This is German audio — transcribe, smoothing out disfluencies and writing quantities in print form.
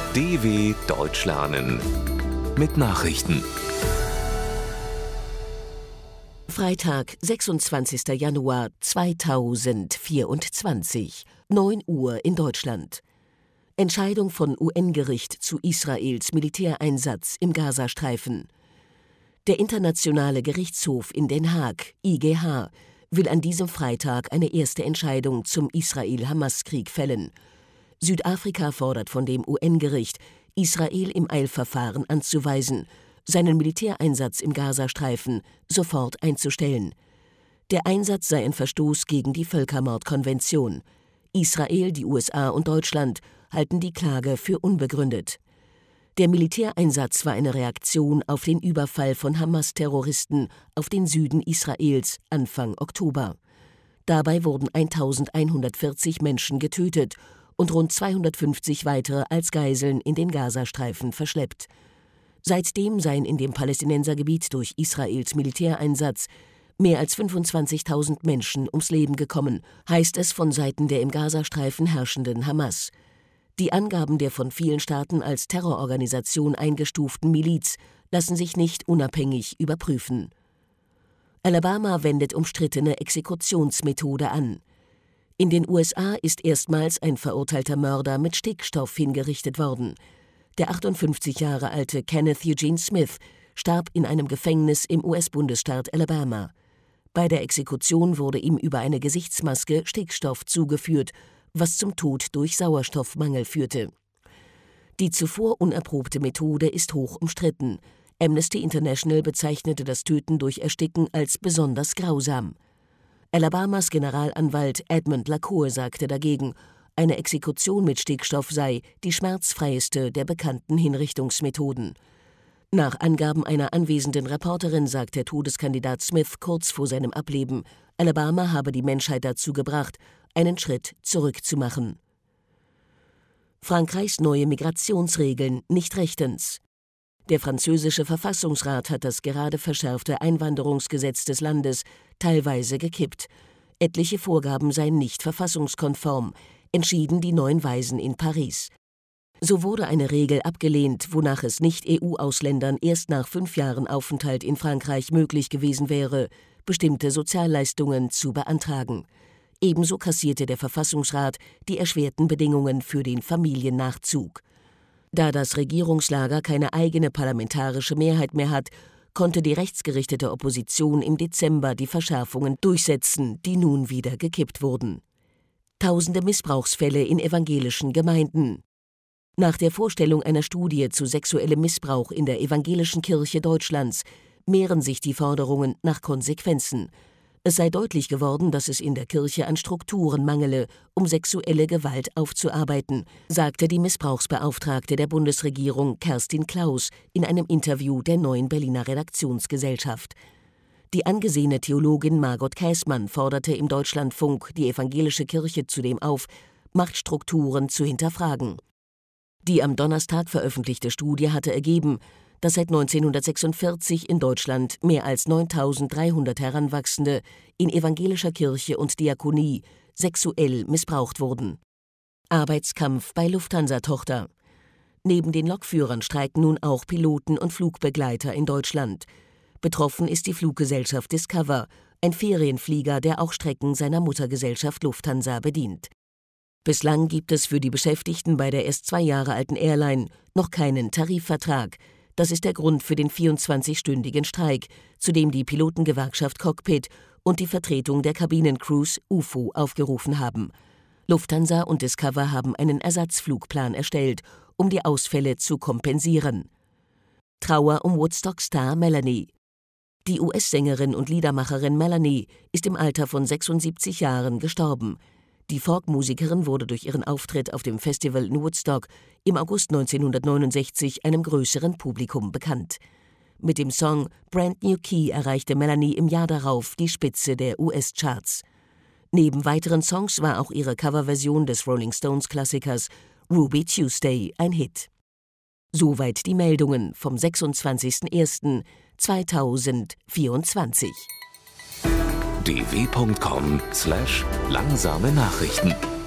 DW Deutsch lernen mit Nachrichten. Freitag, 26. Januar 2024, 9 Uhr in Deutschland. Entscheidung von UN-Gericht zu Israels Militäreinsatz im Gazastreifen. Der Internationale Gerichtshof in Den Haag, IGH, will an diesem Freitag eine erste Entscheidung zum Israel-Hamas-Krieg fällen. Südafrika fordert von dem UN-Gericht, Israel im Eilverfahren anzuweisen, seinen Militäreinsatz im Gazastreifen sofort einzustellen. Der Einsatz sei ein Verstoß gegen die Völkermordkonvention. Israel, die USA und Deutschland halten die Klage für unbegründet. Der Militäreinsatz war eine Reaktion auf den Überfall von Hamas-Terroristen auf den Süden Israels Anfang Oktober. Dabei wurden 1140 Menschen getötet und rund 250 weitere als Geiseln in den Gazastreifen verschleppt. Seitdem seien in dem Palästinensergebiet durch Israels Militäreinsatz mehr als 25.000 Menschen ums Leben gekommen, heißt es von Seiten der im Gazastreifen herrschenden Hamas. Die Angaben der von vielen Staaten als Terrororganisation eingestuften Miliz lassen sich nicht unabhängig überprüfen. Alabama wendet umstrittene Exekutionsmethode an. In den USA ist erstmals ein verurteilter Mörder mit Stickstoff hingerichtet worden. Der 58 Jahre alte Kenneth Eugene Smith starb in einem Gefängnis im US-Bundesstaat Alabama. Bei der Exekution wurde ihm über eine Gesichtsmaske Stickstoff zugeführt, was zum Tod durch Sauerstoffmangel führte. Die zuvor unerprobte Methode ist hoch umstritten. Amnesty International bezeichnete das Töten durch Ersticken als besonders grausam. Alabamas Generalanwalt Edmund LaCour sagte dagegen, eine Exekution mit Stickstoff sei die schmerzfreieste der bekannten Hinrichtungsmethoden. Nach Angaben einer anwesenden Reporterin sagt der Todeskandidat Smith kurz vor seinem Ableben, Alabama habe die Menschheit dazu gebracht, einen Schritt zurückzumachen. Frankreichs neue Migrationsregeln nicht rechtens. Der französische Verfassungsrat hat das gerade verschärfte Einwanderungsgesetz des Landes teilweise gekippt. Etliche Vorgaben seien nicht verfassungskonform, entschieden die 9 Weisen in Paris. So wurde eine Regel abgelehnt, wonach es Nicht-EU-Ausländern erst nach 5 Jahren Aufenthalt in Frankreich möglich gewesen wäre, bestimmte Sozialleistungen zu beantragen. Ebenso kassierte der Verfassungsrat die erschwerten Bedingungen für den Familiennachzug. Da das Regierungslager keine eigene parlamentarische Mehrheit mehr hat, konnte die rechtsgerichtete Opposition im Dezember die Verschärfungen durchsetzen, die nun wieder gekippt wurden. Tausende Missbrauchsfälle in evangelischen Gemeinden. Nach der Vorstellung einer Studie zu sexuellem Missbrauch in der evangelischen Kirche Deutschlands mehren sich die Forderungen nach Konsequenzen. Es sei deutlich geworden, dass es in der Kirche an Strukturen mangele, um sexuelle Gewalt aufzuarbeiten, sagte die Missbrauchsbeauftragte der Bundesregierung Kerstin Klaus in einem Interview der Neuen Berliner Redaktionsgesellschaft. Die angesehene Theologin Margot Käßmann forderte im Deutschlandfunk die evangelische Kirche zudem auf, Machtstrukturen zu hinterfragen. Die am Donnerstag veröffentlichte Studie hatte ergeben, dass seit 1946 in Deutschland mehr als 9.300 Heranwachsende in evangelischer Kirche und Diakonie sexuell missbraucht wurden. Arbeitskampf bei Lufthansa-Tochter. Neben den Lokführern streiken nun auch Piloten und Flugbegleiter in Deutschland. Betroffen ist die Fluggesellschaft Discover, ein Ferienflieger, der auch Strecken seiner Muttergesellschaft Lufthansa bedient. Bislang gibt es für die Beschäftigten bei der erst 2 Jahre alten Airline noch keinen Tarifvertrag. Das ist der Grund für den 24-stündigen Streik, zu dem die Pilotengewerkschaft Cockpit und die Vertretung der Kabinencrews UFO aufgerufen haben. Lufthansa und Discover haben einen Ersatzflugplan erstellt, um die Ausfälle zu kompensieren. Trauer um Woodstock-Star Melanie. Die US-Sängerin und Liedermacherin Melanie ist im Alter von 76 Jahren gestorben. Die Folkmusikerin wurde durch ihren Auftritt auf dem Festival in Woodstock im August 1969 einem größeren Publikum bekannt. Mit dem Song Brand New Key erreichte Melanie im Jahr darauf die Spitze der US-Charts. Neben weiteren Songs war auch ihre Coverversion des Rolling Stones-Klassikers Ruby Tuesday ein Hit. Soweit die Meldungen vom 26.01.2024. dw.com/langsame Nachrichten